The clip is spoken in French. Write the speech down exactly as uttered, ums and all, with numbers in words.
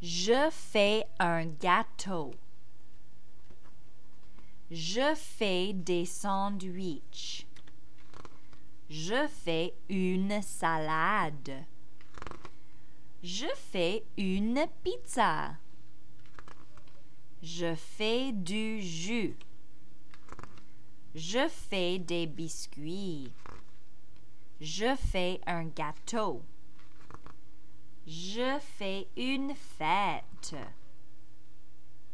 Je fais un gâteau. Je fais des sandwichs. Je fais une salade. Je fais une pizza. Je fais du jus. Je fais des biscuits. Je fais un gâteau. Je fais une fête.